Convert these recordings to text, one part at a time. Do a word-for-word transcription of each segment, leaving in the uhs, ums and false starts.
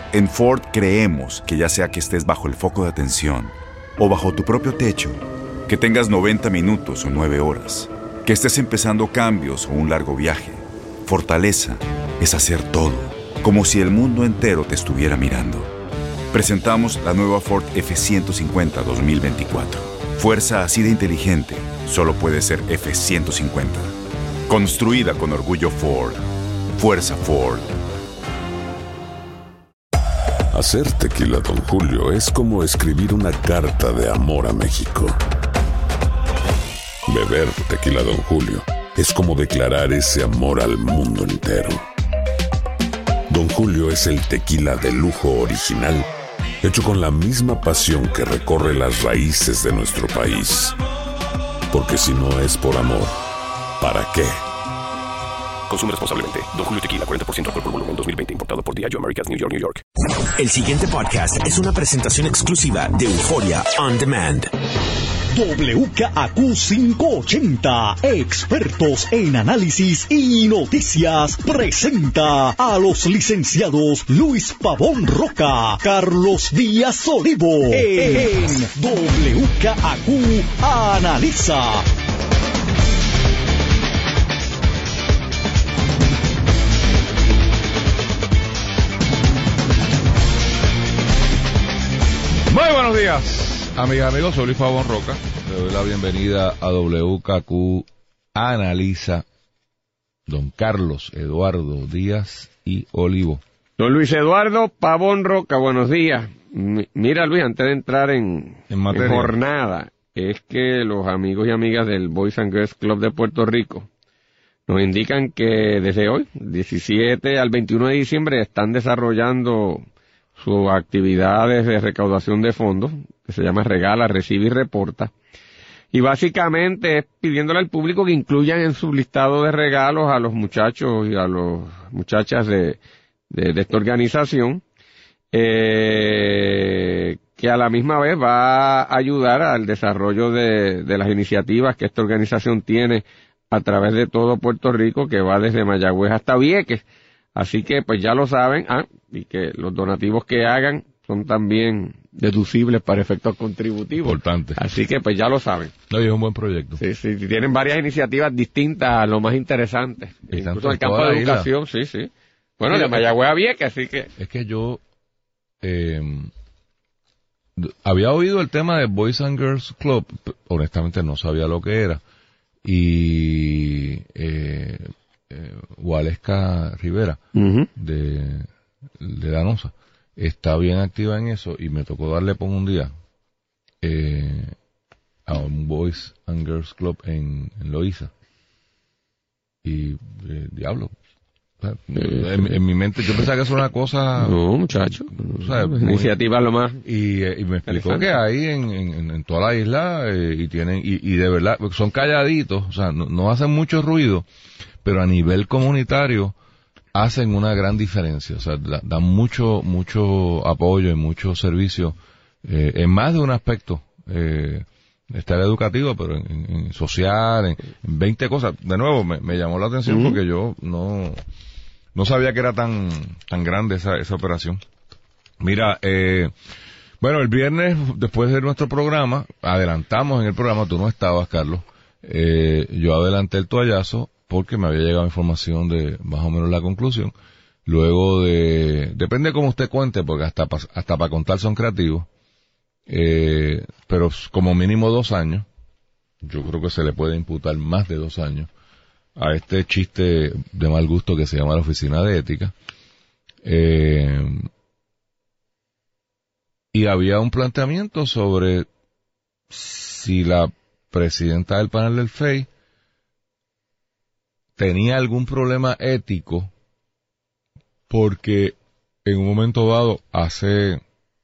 En Ford creemos que ya sea que estés bajo el foco de atención o bajo tu propio techo, que tengas noventa minutos o nueve horas, que estés empezando cambios o un largo viaje, fortaleza es hacer todo, como si el mundo entero te estuviera mirando. Presentamos la nueva Ford F ciento cincuenta dos mil veinticuatro. Fuerza así de inteligente solo puede ser F ciento cincuenta. Construida con orgullo Ford. Fuerza Ford. Hacer tequila Don Julio es como escribir una carta de amor a México. Beber tequila Don Julio es como declarar ese amor al mundo entero. Don Julio es el tequila de lujo original, hecho con la misma pasión que recorre las raíces de nuestro país. Porque si no es por amor, ¿para qué? Consume responsablemente. Don Julio Tequila, cuarenta por ciento alcohol por volumen, dos mil veinte. Importado por Diageo Americas, New York, New York. El siguiente podcast es una presentación exclusiva de Euphoria On Demand. W K A Q quinientos ochenta, expertos en análisis y noticias, presenta a los licenciados Luis Pavón Roca, Carlos Díaz Olivo, en W K A Q Analiza. Muy buenos días, amigas y amigos, soy Luis Pavón Roca. Le doy la bienvenida a W K Q Analiza, don Carlos Eduardo Díaz y Olivo. Don Luis Eduardo Pavón Roca, buenos días. M- mira, Luis, antes de entrar en, En materia. en jornada, es que los amigos y amigas del Boys and Girls Club de Puerto Rico nos indican que desde hoy, diecisiete al veintiuno de diciembre, están desarrollando sus actividades de recaudación de fondos, que se llama Regala, Recibe y Reporta. Y básicamente es pidiéndole al público que incluyan en su listado de regalos a los muchachos y a las muchachas de, de, de esta organización, eh, que a la misma vez va a ayudar al desarrollo de, de las iniciativas que esta organización tiene a través de todo Puerto Rico, que va desde Mayagüez hasta Vieques. Así que pues ya lo saben, ah, y que los donativos que hagan son también deducibles para efectos contributivos. Importante. Así que pues ya lo saben. No, y es un buen proyecto. Sí, sí, tienen varias iniciativas distintas a lo más interesante. Y Incluso en el tanto campo toda de la isla. educación, sí, sí. Bueno, Sí, de Mayagüez a Vieques, así que... Es que yo eh, había oído el tema de Boys and Girls Club, p- honestamente no sabía lo que era, y eh, eh, Waleska Rivera Uh-huh. de, de Danosa está bien activa en eso, y me tocó darle por un día eh, a un Boys and Girls Club en, en Loíza, y eh, diablo, o sea, en, en mi mente yo pensaba que eso era una cosa, No, muchacho. o sea, muy- Iniciativa lo más... y, eh, y me explicó Interesante. que hay en, en, en toda la isla, eh, y tienen, y, y de verdad, son calladitos, o sea, no, no hacen mucho ruido, pero a nivel comunitario hacen una gran diferencia, o sea, da- dan mucho, mucho apoyo y mucho servicio, eh, en más de un aspecto, eh, está el educativo, pero en, en- en social, en, en veinte cosas. De nuevo, me, me llamó la atención Ujú. porque yo no, no sabía que era tan, tan grande esa, esa operación. Mira, eh, bueno, el viernes, después de nuestro programa, adelantamos en el programa, tú no estabas, Carlos, eh, yo adelanté el toallazo porque me había llegado información de más o menos la conclusión. Luego de, depende cómo usted cuente, porque hasta pa- hasta para contar son creativos, eh, pero como mínimo dos años, yo creo que se le puede imputar más de dos años a este chiste de mal gusto que se llama la Oficina de Ética. Eh, y había un planteamiento sobre si la presidenta del panel del F E I tenía algún problema ético porque en un momento dado, hace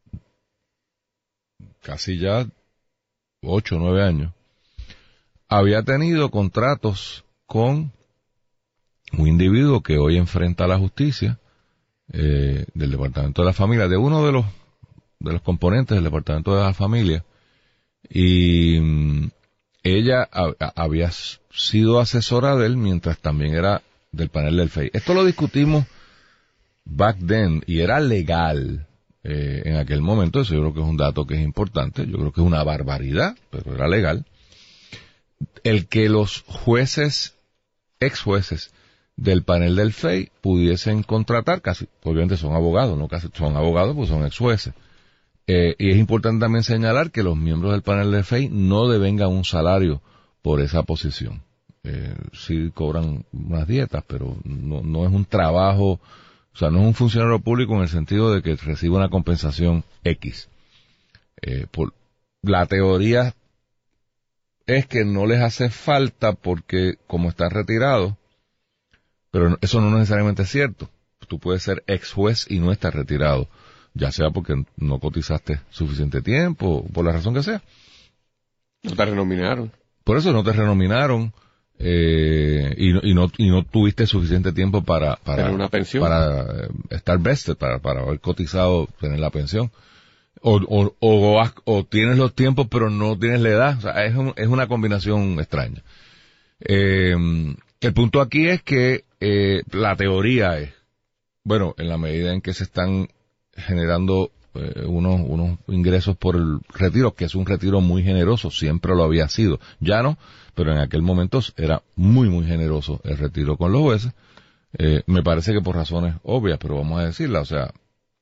casi ya ocho o nueve años, había tenido contratos con un individuo que hoy enfrenta a la justicia, eh, del Departamento de la Familia, de uno de los de los componentes del Departamento de la Familia, y mm, ella a- a- había s- sido asesora de él mientras también era del panel del F E I. Esto lo discutimos back then, y era legal eh, en aquel momento, eso yo creo que es un dato que es importante, yo creo que es una barbaridad, pero era legal, el que los jueces, ex jueces del panel del F E I pudiesen contratar, casi, obviamente son abogados, no casi son abogados, pues son ex jueces. Eh, y es importante también señalar que los miembros del panel del F E I no devengan un salario por esa posición. Eh, sí cobran unas dietas, pero no, no es un trabajo, o sea, no es un funcionario público en el sentido de que recibe una compensación X. Eh, por, la teoría es que no les hace falta porque como están retirados, pero eso no necesariamente es cierto. Tú puedes ser ex juez y no estar retirado, ya sea porque no cotizaste suficiente tiempo, por la razón que sea. No te renominaron. Por eso no te renominaron, eh, y, no, y no y no tuviste suficiente tiempo para para una pensión, para estar vested, para para haber cotizado, tener la pensión. O, o, o, o tienes los tiempos pero no tienes la edad, o sea, es, un, es una combinación extraña. Eh, el punto aquí es que eh, la teoría es, bueno, en la medida en que se están generando eh, unos, unos ingresos por el retiro, que es un retiro muy generoso, siempre lo había sido, ya no, pero en aquel momento era muy muy generoso el retiro con los jueces, eh, me parece que por razones obvias, pero vamos a decirla, o sea,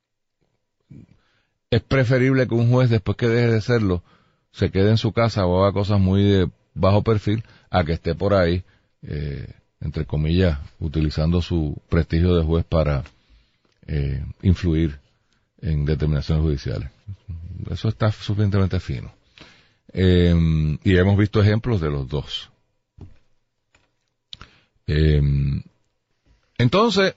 es preferible que un juez, después que deje de serlo, se quede en su casa o haga cosas muy de bajo perfil, a que esté por ahí, eh, entre comillas, utilizando su prestigio de juez para eh, influir en determinaciones judiciales. Eso está suficientemente fino. Eh, y hemos visto ejemplos de los dos. Eh, entonces,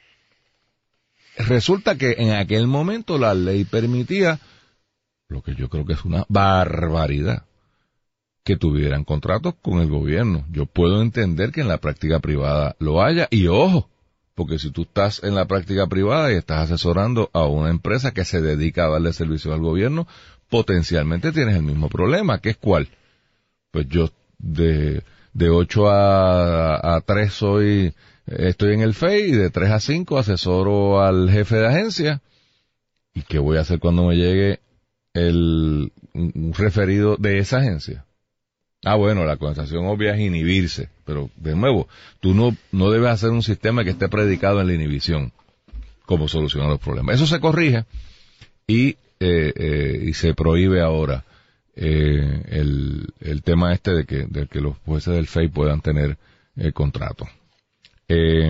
resulta que en aquel momento la ley permitía, lo que yo creo que es una barbaridad, que tuvieran contratos con el gobierno. Yo puedo entender que en la práctica privada lo haya, y ojo, porque si tú estás en la práctica privada y estás asesorando a una empresa que se dedica a darle servicio al gobierno, potencialmente tienes el mismo problema, que es ¿cuál? Pues yo de, de ocho a, a tres soy... estoy en el F E I y de tres a cinco asesoro al jefe de agencia. ¿Y qué voy a hacer cuando me llegue el un referido de esa agencia? Ah, bueno, la conversación obvia es inhibirse, pero de nuevo, tú no, no debes hacer un sistema que esté predicado en la inhibición como solución a los problemas. Eso se corrige y, eh, eh, y se prohíbe ahora eh, el, el tema este de que, de que los jueces del F E I puedan tener eh, contrato. Eh,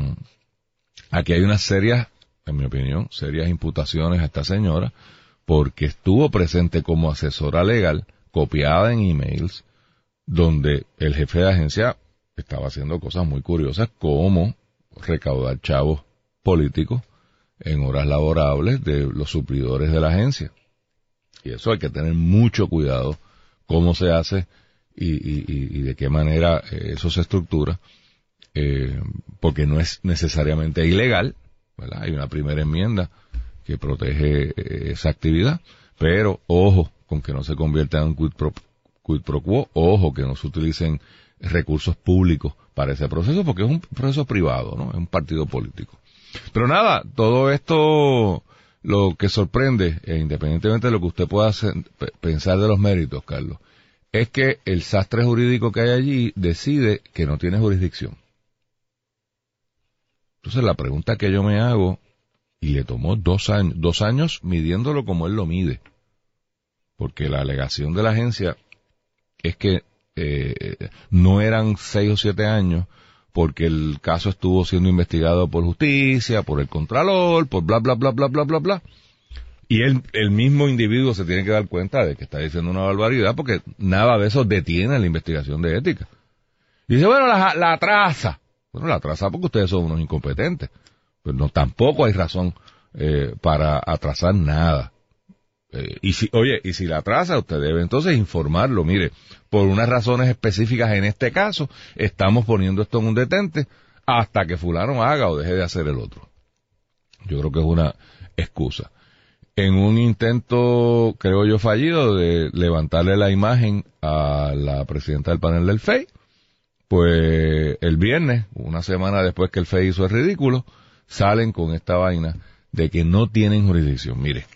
aquí hay unas serias, en mi opinión, serias imputaciones a esta señora porque estuvo presente como asesora legal, copiada en emails, donde el jefe de agencia estaba haciendo cosas muy curiosas como recaudar chavos políticos en horas laborables de los suplidores de la agencia. Y eso hay que tener mucho cuidado cómo se hace y, y, y de qué manera eso se estructura. Eh, porque no es necesariamente ilegal, ¿verdad? Hay una primera enmienda que protege eh, esa actividad, pero ojo con que no se convierta en un quid pro, quid pro quo, ojo que no se utilicen recursos públicos para ese proceso, porque es un proceso privado, ¿no? Es un partido político. Pero nada, todo esto, lo que sorprende, e independientemente de lo que usted pueda hacer, p- pensar de los méritos, Carlos, es que el sastre jurídico que hay allí decide que no tiene jurisdicción. Entonces la pregunta que yo me hago, y le tomó dos años, dos años midiéndolo como él lo mide, porque la alegación de la agencia es que eh, no eran seis o siete años, porque el caso estuvo siendo investigado por justicia, por el contralor, por bla, bla, bla, bla, bla, bla, bla. Y él, el mismo individuo se tiene que dar cuenta de que está diciendo una barbaridad, porque nada de eso detiene la investigación de ética. Y dice, bueno, la, la atrasa. Bueno, la atrasa porque ustedes son unos incompetentes. Pero no, tampoco hay razón eh, para atrasar nada. Eh, y si, oye, y si la atrasa, usted debe entonces informarlo. Mire, por unas razones específicas en este caso, estamos poniendo esto en un detente hasta que fulano haga o deje de hacer el otro. Yo creo que es una excusa. En un intento, creo yo, fallido de levantarle la imagen a la presidenta del panel del F E I, pues el viernes, una semana después que el F E I hizo el ridículo, salen con esta vaina de que no tienen jurisdicción. Mire,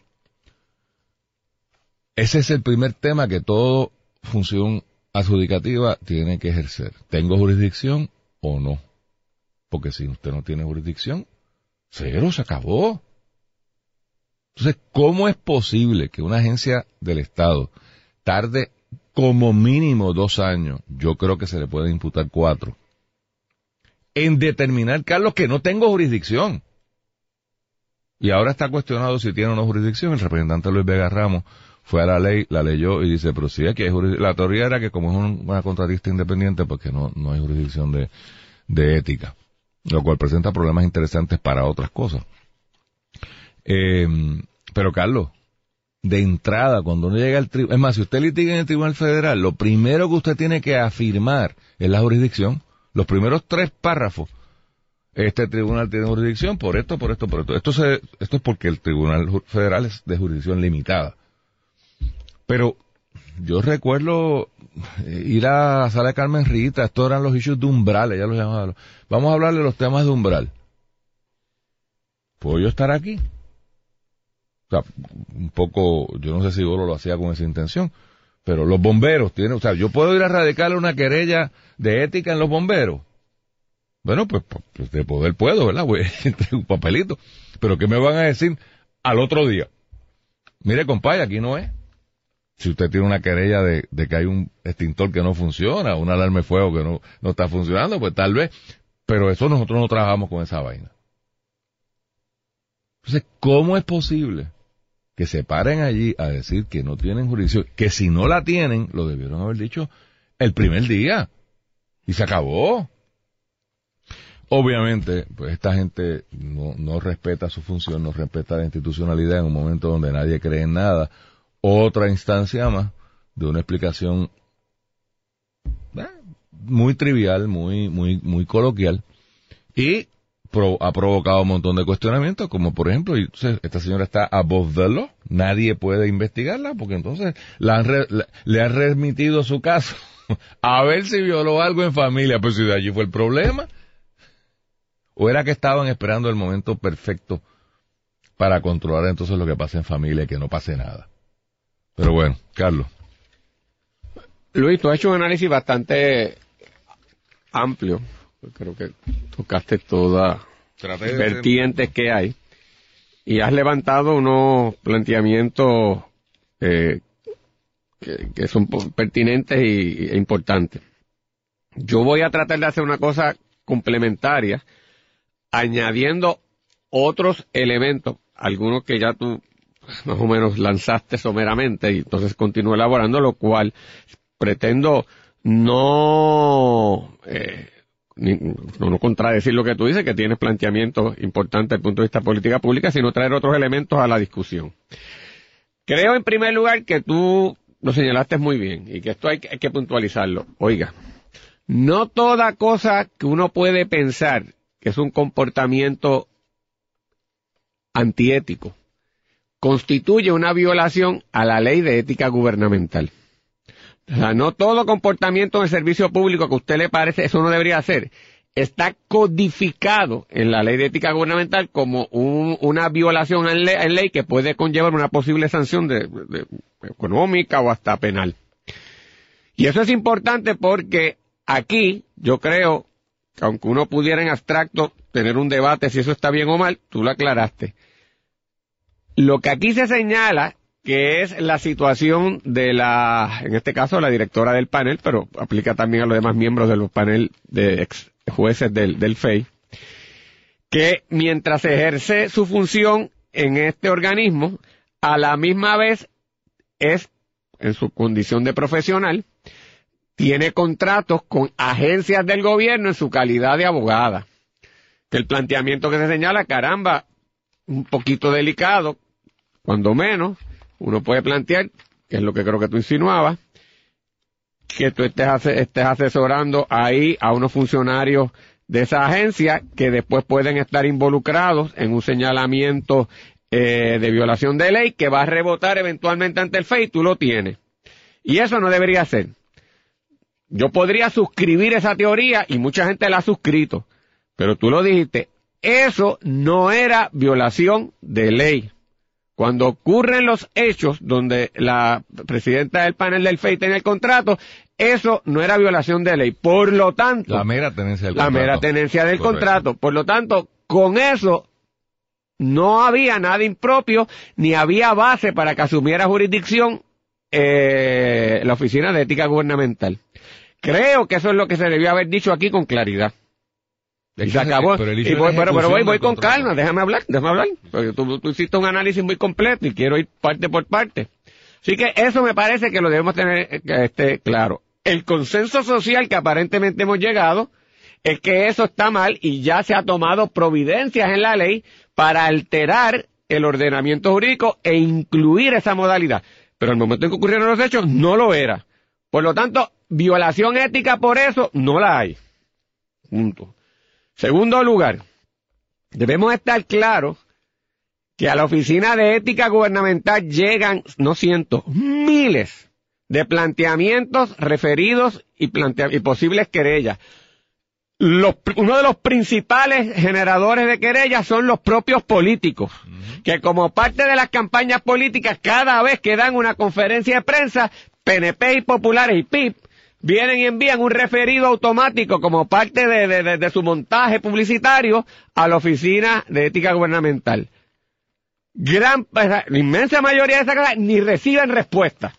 ese es el primer tema que todo función adjudicativa tiene que ejercer. ¿Tengo jurisdicción o no? Porque si usted no tiene jurisdicción, cero, se acabó. Entonces, ¿cómo es posible que una agencia del Estado tarde como mínimo dos años, yo creo que se le puede imputar cuatro, en determinar, Carlos, que no tengo jurisdicción? Y ahora está cuestionado si tiene o no jurisdicción. El representante Luis Vega Ramos fue a la ley, la leyó y dice, pero sí, aquí hay jurisdicción. La teoría era que como es un, una contratista independiente, pues que no, no hay jurisdicción de, de ética, lo cual presenta problemas interesantes para otras cosas. Eh, pero Carlos, de entrada, cuando uno llega al tribunal, es más, si usted litiga en el Tribunal Federal, lo primero que usted tiene que afirmar es la jurisdicción. Los primeros tres párrafos, este tribunal tiene jurisdicción por esto, por esto, por esto. Esto, se, esto es porque el Tribunal Federal es de jurisdicción limitada. Pero yo recuerdo ir a la sala de Carmen Rita, estos eran los issues de umbral, ella los llamaba. Vamos a hablar de los temas de umbral. ¿Puedo yo estar aquí? O sea, un poco, yo no sé si Golo lo hacía con esa intención, pero los bomberos tienen, o sea, yo puedo ir a radicarle una querella de ética en los bomberos. Bueno, pues, pues de poder puedo, ¿verdad? Voy a entregar un papelito. Pero ¿qué me van a decir al otro día? Mire, compadre, aquí no es. Si usted tiene una querella de, de que hay un extintor que no funciona, una alarma de fuego que no, no está funcionando, pues tal vez. Pero eso nosotros no trabajamos con esa vaina. Entonces, ¿cómo es posible que se paren allí a decir que no tienen jurisdicción? Que si no la tienen, lo debieron haber dicho el primer día. Y se acabó. Obviamente, pues esta gente no, no respeta su función, no respeta la institucionalidad en un momento donde nadie cree en nada. Otra instancia más de una explicación eh, muy trivial, muy, muy, muy coloquial. Y Pro, ha provocado un montón de cuestionamientos, como por ejemplo, y, entonces, esta señora está above the law, nadie puede investigarla, porque entonces la han re, la, le han remitido su caso a ver si violó algo en familia, pues si de allí fue el problema, o era que estaban esperando el momento perfecto para controlar entonces lo que pasa en familia y que no pase nada. Pero bueno, Carlos. Luis, tú has hecho un análisis bastante amplio. Creo que tocaste todas las vertientes que hay y has levantado unos planteamientos eh, que, que son pertinentes y, e importantes. Yo voy a tratar de hacer una cosa complementaria, añadiendo otros elementos, algunos que ya tú más o menos lanzaste someramente y entonces continúo elaborando, lo cual pretendo no... Eh, no, no contradecir lo que tú dices, que tienes planteamientos importantes desde el punto de vista de política pública, sino traer otros elementos a la discusión. Creo, en primer lugar, que tú lo señalaste muy bien, y que esto hay, hay que puntualizarlo. Oiga, no toda cosa que uno puede pensar que es un comportamiento antiético constituye una violación a la ley de ética gubernamental. O sea, no todo comportamiento en el servicio público que a usted le parece, eso no debería hacer. Está codificado en la ley de ética gubernamental como un, una violación en ley, en ley que puede conllevar una posible sanción de, de, económica o hasta penal. Y eso es importante porque aquí yo creo que aunque uno pudiera en abstracto tener un debate si eso está bien o mal, tú lo aclaraste. Lo que aquí se señala que es la situación de la, en este caso, la directora del panel, pero aplica también a los demás miembros de los paneles de ex jueces del, del F E I, que mientras ejerce su función en este organismo, a la misma vez es, en su condición de profesional, tiene contratos con agencias del gobierno en su calidad de abogada. Que el planteamiento que se señala, caramba, un poquito delicado, cuando menos, uno puede plantear, que es lo que creo que tú insinuabas, que tú estés, estés asesorando ahí a unos funcionarios de esa agencia que después pueden estar involucrados en un señalamiento eh, de violación de ley que va a rebotar eventualmente ante el F E I, tú lo tienes. Y eso no debería ser. Yo podría suscribir esa teoría y mucha gente la ha suscrito, pero tú lo dijiste, eso no era violación de ley. Cuando ocurren los hechos donde la presidenta del panel del F E I tenía el contrato, eso no era violación de ley. Por lo tanto... La mera tenencia del la contrato. mera tenencia del Correcto. contrato. Por lo tanto, con eso no había nada impropio, ni había base para que asumiera jurisdicción eh, la Oficina de Ética Gubernamental. Creo que eso es lo que se debió haber dicho aquí con claridad. Y se acabó. Pero, el Y voy, pero, pero voy, voy del con contrato. calma, déjame hablar, déjame hablar. Porque tú, tú hiciste un análisis muy completo y quiero ir parte por parte. Así que eso me parece que lo debemos tener que esté claro. El consenso social que aparentemente hemos llegado es que eso está mal y ya se ha tomado providencias en la ley para alterar el ordenamiento jurídico e incluir esa modalidad. Pero el momento en que ocurrieron los hechos no lo era. Por lo tanto, violación ética por eso no la hay. Punto. Segundo lugar, debemos estar claros que a la Oficina de Ética Gubernamental llegan, no cientos, miles de planteamientos referidos y, plantea y posibles querellas. Los, uno de los principales generadores de querellas son los propios políticos, uh-huh. que como parte de las campañas políticas, cada vez que dan una conferencia de prensa, P N P y Populares y P I P, vienen y envían un referido automático como parte de, de, de, de su montaje publicitario a la Oficina de Ética Gubernamental. Gran, la inmensa mayoría de esas cosas ni reciben respuesta.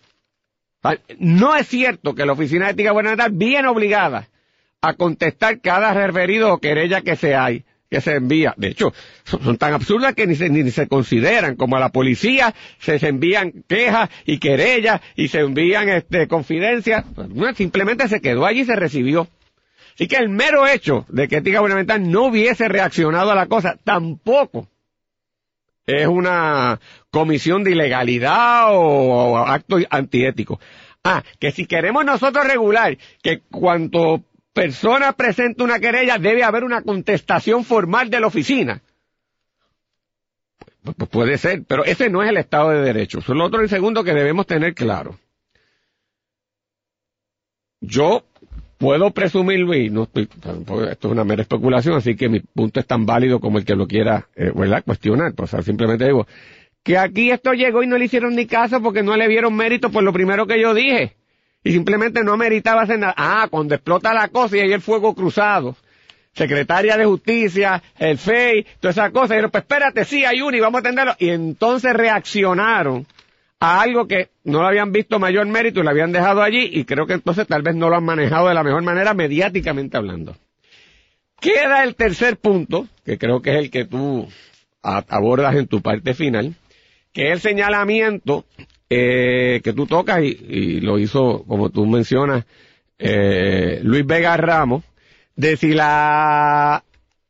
No es cierto que la Oficina de Ética Gubernamental viene obligada a contestar cada referido o querella que se hay, que se envía. De hecho, son, son tan absurdas que ni se, ni se consideran. Como a la policía se, se envían quejas y querellas y se envían este, confidencias. Simplemente se quedó allí y se recibió. Así que el mero hecho de que Ética Gubernamental no hubiese reaccionado a la cosa tampoco es una comisión de ilegalidad o, o acto antiético. Ah, que si queremos nosotros regular que cuanto persona presenta una querella debe haber una contestación formal de la oficina. Pues, pues puede ser, pero ese no es el Estado de Derecho. Eso es lo otro y segundo que debemos tener claro. Yo puedo presumirlo y no estoy, esto es una mera especulación, así que mi punto es tan válido como el que lo quiera, eh, ¿verdad? cuestionar. Pues, o sea, simplemente digo que aquí esto llegó y no le hicieron ni caso porque no le vieron mérito por lo primero que yo dije. Y simplemente no meritaba hacer nada. Ah, cuando explota la cosa y hay el fuego cruzado. Secretaria de Justicia, el F E I, todas esas cosas. Y dijeron, pues espérate, sí, hay uno y vamos a atenderlo. Y entonces reaccionaron a algo que no lo habían visto mayor mérito y lo habían dejado allí. Y creo que entonces tal vez no lo han manejado de la mejor manera mediáticamente hablando. Queda el tercer punto, que creo que es el que tú abordas en tu parte final, que es el señalamiento Eh, que tú tocas y, y lo hizo, como tú mencionas, eh, Luis Vega Ramos, de si la,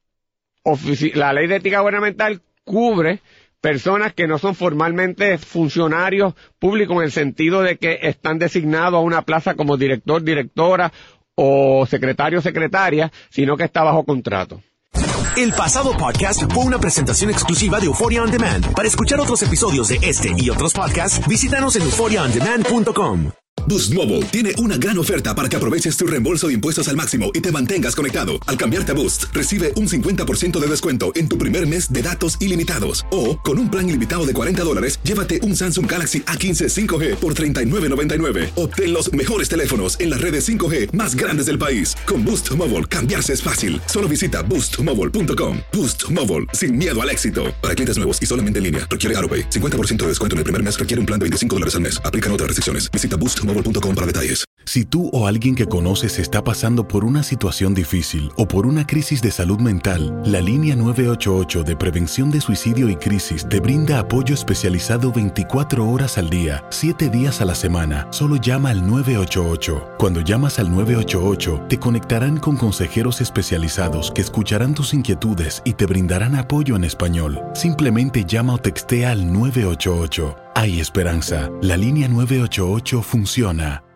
la ley de ética gubernamental cubre personas que no son formalmente funcionarios públicos en el sentido de que están designados a una plaza como director, directora o secretario, secretaria, sino que está bajo contrato. El pasado podcast fue una presentación exclusiva de Euphoria On Demand. Para escuchar otros episodios de este y otros podcasts, visítanos en euphoria on demand punto com. Boost Mobile tiene una gran oferta para que aproveches tu reembolso de impuestos al máximo y te mantengas conectado. Al cambiarte a Boost, recibe un cincuenta por ciento de descuento en tu primer mes de datos ilimitados. O, con un plan ilimitado de cuarenta dólares, llévate un Samsung Galaxy A quince cinco G por treinta y nueve noventa y nueve. Obtén los mejores teléfonos en las redes cinco G más grandes del país. Con Boost Mobile, cambiarse es fácil. Solo visita boost mobile punto com. Boost Mobile, sin miedo al éxito. Para clientes nuevos y solamente en línea, requiere AutoPay. cincuenta por ciento de descuento en el primer mes requiere un plan de veinticinco dólares al mes. Aplican otras restricciones. Visita boost mobile punto com para detalles. Si tú o alguien que conoces está pasando por una situación difícil o por una crisis de salud mental, la línea nueve ocho ocho de prevención de suicidio y crisis te brinda apoyo especializado veinticuatro horas al día, siete días a la semana. Solo llama al nueve ocho ocho. Cuando llamas al nueve ocho ocho, te conectarán con consejeros especializados que escucharán tus inquietudes y te brindarán apoyo en español. Simplemente llama o textea al nueve ocho ocho. Hay esperanza. La línea nueve ocho ocho funciona.